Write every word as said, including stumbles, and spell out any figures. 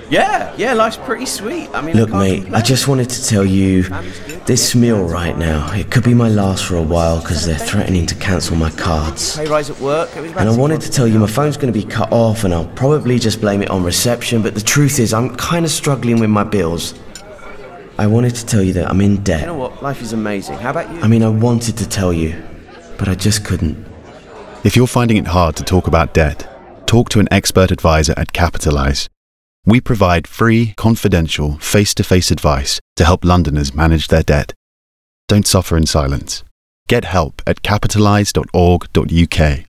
Yeah, yeah, life's pretty sweet. I mean, Look, I can't mate, complain. I just wanted to tell you, this meal right now, it could be my last for a while because they're threatening to cancel my cards. Pay rise at work. It was about And I six wanted months to tell you ago. my phone's going to be cut off and I'll probably just blame it on reception, but the truth is I'm kind of struggling with my bills. I wanted to tell you that I'm in You debt. know what? Life is amazing. How about you? I mean, I wanted to tell you, but I just couldn't. If you're finding it hard to talk about debt, talk to an expert advisor at Capitalize. We provide free, confidential, face-to-face advice to help Londoners manage their debt. Don't suffer in silence. Get help at capitalize dot org dot U K.